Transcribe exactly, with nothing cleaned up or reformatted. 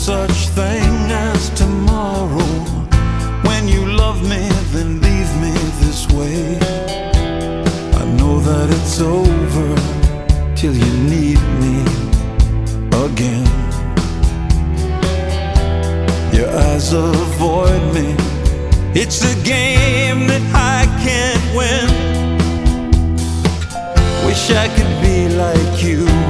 such thing as tomorrow. When you love me, then leave me this way. I know that it's over till you need me again. Your eyes avoid me. It's a game that I can't win. Wish I could be like you.